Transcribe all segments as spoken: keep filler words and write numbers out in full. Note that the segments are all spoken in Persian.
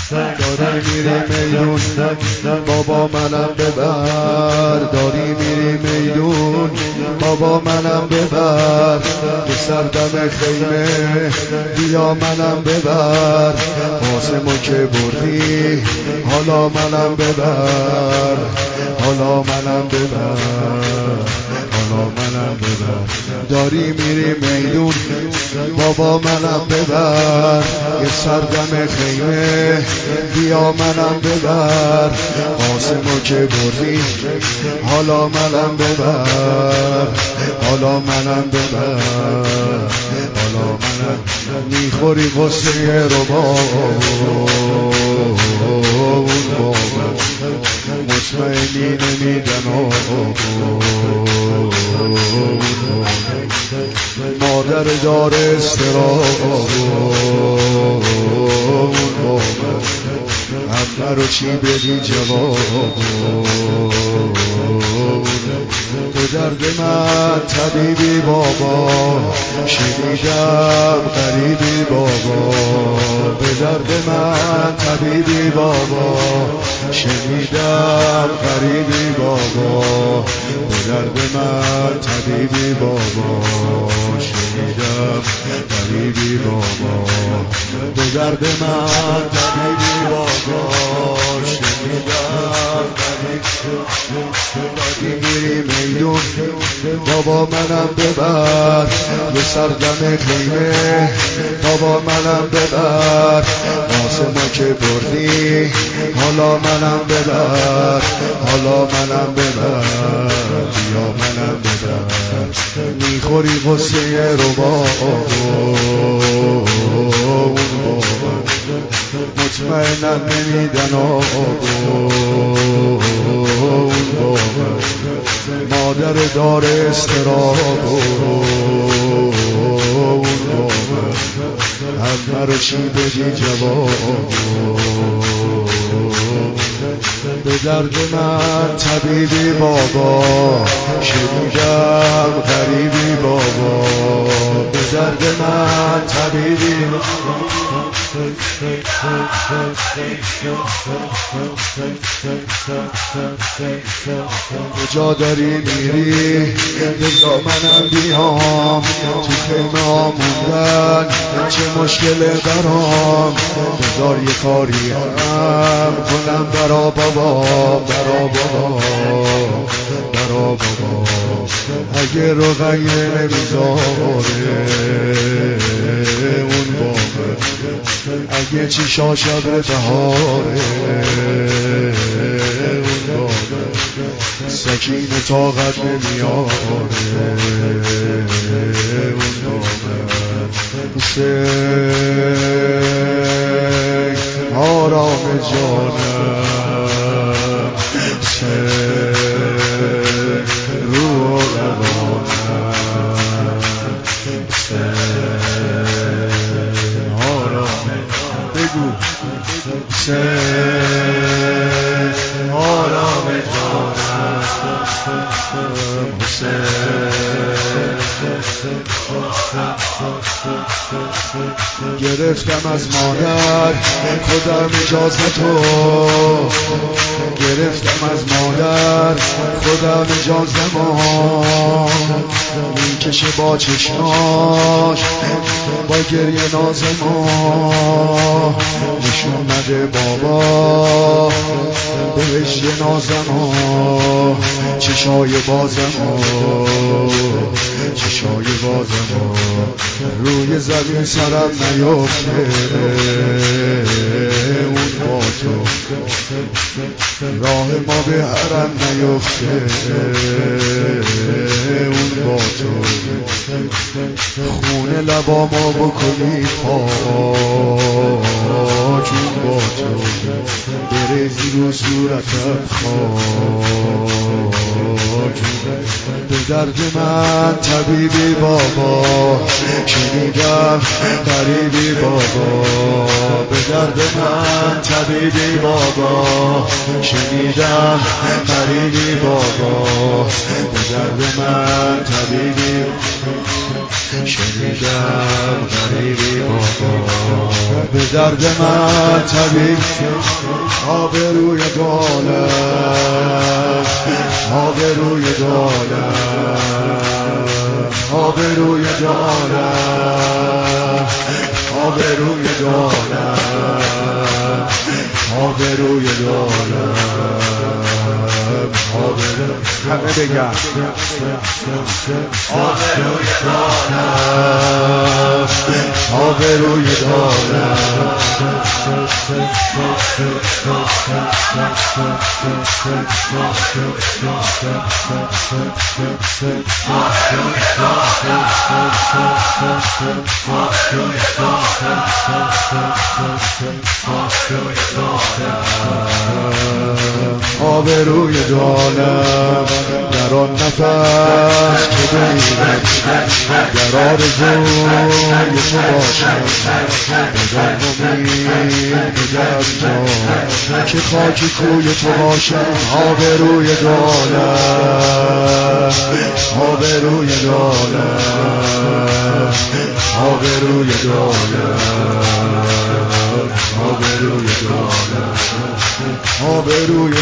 داری میری میدون بابا منم ببر، داری میری میدون بابا منم ببر، به سردم خیمه بیا منم ببر، قاسمو که بردی حالا منم ببر، حالا منم ببر، حالا منم ببر، داری میری میدون بابا منم ببر، یه سردم خیمه بیا منم ببر، قاسمو که بردی حالا منم ببر، حالا منم ببر، حالا منم میخوری قصه رو با مطمئنی نمیدن مادر دار استراب همه رو چی بدی جواب، به درد من طبیبی بابا، شنیدم غریبی بابا، به درد من طبیبی بابا، شنیدم غریبی بابا، به درد من طبیبی بابا، شنیدم غریبی بابا، به درد من طبیبی بابا، شنیدم غریبی میری میدون بابا منم ببر، به سردم خیمه بابا منم ببر، قاسمو که بردی حالا منم ببر، حالا منم ببر، بیا منم ببر، میخوری قصه رو با مطمئنم نمیدن مادر دار استراب همه رو چی بدی جواب، به درد من طبیبی بابا، شنیدم غریبی بابا، به درد من طبیبی کجا داری میری رضا منم بیام، تو خیمه ها موندن چه مشکل برام، بذار یه کاری هم کنم برا بابا، برا بابا، برا بابا، اگه روغنیه نمیذاره اون بابا، اگه چی شاشا به بهاره اون بابا، سکین طاقت نمیاره اون بابا، حسین آرام جانم، حسین روح و روانم، حسین آرام بگو، حسین آرام جانم، حسین گرفتم از مادر خودم اجازتو، گرفتم از مادر خودم اجازمو، میکشه با چشماش با گریه نازمو، نشون نده بابا بهش یه نازمو، چشای بازمو، چشای بازمو، روی زمین سرم نیفته اون با تو، راه ما به حرم نیفته اون با تو، خونه لبامو بکنی پاک اون با تو، ریزی رو صورتم خاک به درد من طبیبی بابا شنیدم غریبی بابا به درد من طبیبی بابا شنیدم غریبی بابا به درد من طبیبی شنیدم غریبی بابا به درد من طبیب آبروی دولت آبروی دولت آبروی دولت آبروی دولت آبروی دولت همه بگن آبروی دولت آبروی دولت آبروی دولت در آن نفس که بمیرم در آرزوی تو باشم بدان امید بدم جان که خاکی کوی تو باشم آبروی دولت آبروی دولت آبروی دولت آبروی دولت آبروی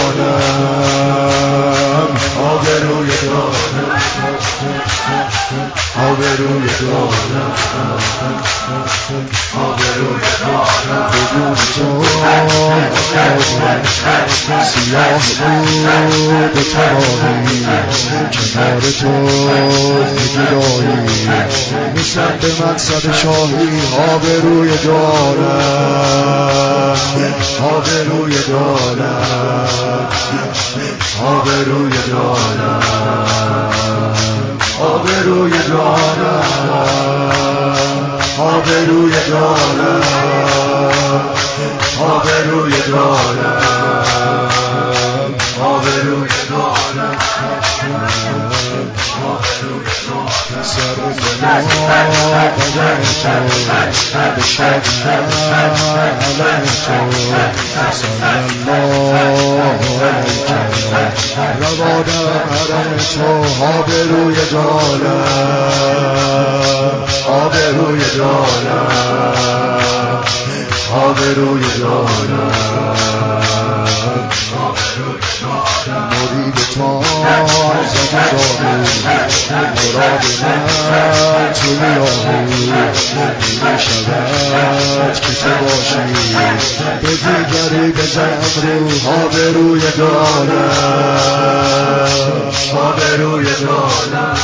دولت آبروی دولت آبروی دولت آبروی دولت بدون تو سیاه بود تمامی کنار تو جدایی میشم به منصب شاهی آبروی دولت آبروی دولت آبروی دولت آبروی دولت آبروی دولت آبروی دولت آبروی دولت سر زمان قدم تو به شادم علم تو صلی الله علیکم روادم حرم تو آبروی دولت آبروی دولت آبروی دولت مرید تا زده داری مراد من تو میاهی میشود که تو باشی به دیگری بزن رو آبروی دولت آبروی دولت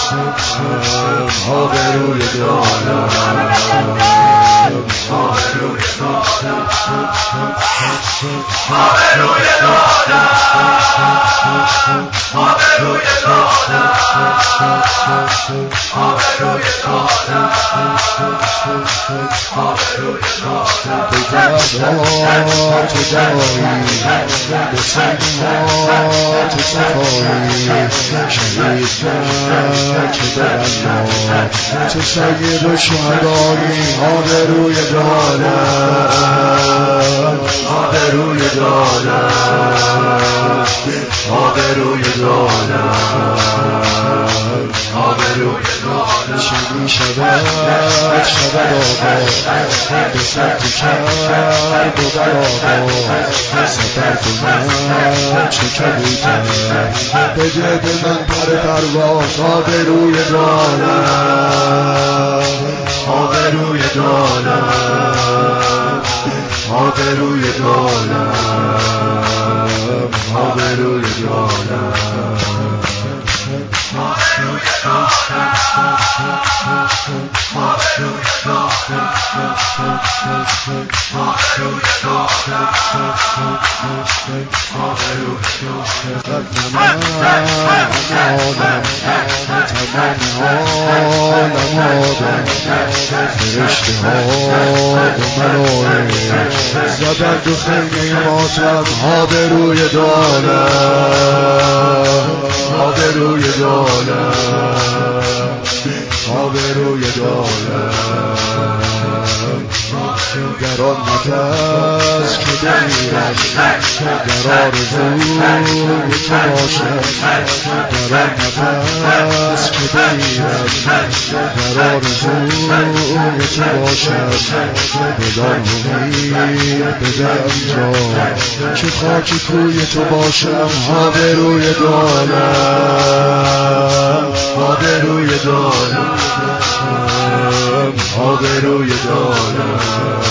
آبروی دولت آبروی تو جایی به سنگها تو صفایی شهید کرد که به الله تو سید شهدایی آبروی دولت آبروی دولت آبروی دولت آبروی دولت چه می شود شود آقا به سمت کرد و بر آقا سفر کنم چه که بودم بده به من پر پرواز آبروی دولت آبروی دولت آبروی دولت آبروی دولت آبروی دولت آبروی دولت فرشته ها و ملائک زدن دو خیمه ماتم آبروی دو عالم آبروی دو عالم آبروی دو عالم در آن نفس که بمیرم در آرزوی تو باشم در آن نفس که بمیرم در آرزوی تو باشم بدان امید بدم جان که خاک کوی تو باشم آبروی دو عالم آبروی دو عالم آبروی دو عالم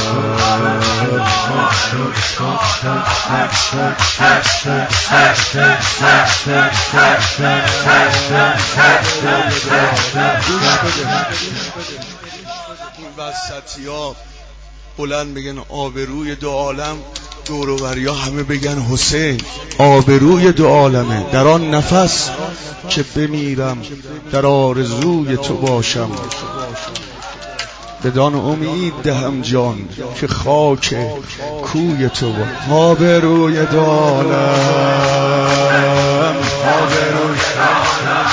این وسطی ها بلند بگن آبروی دو عالم، دور و بریا همه بگن حسین آبروی دو عالمه. در آن نفس که بمیرم در آرزوی تو باشم بدان امید دهم جان که خاک کوی تو با آبروی دو عالم آبروی دو عالم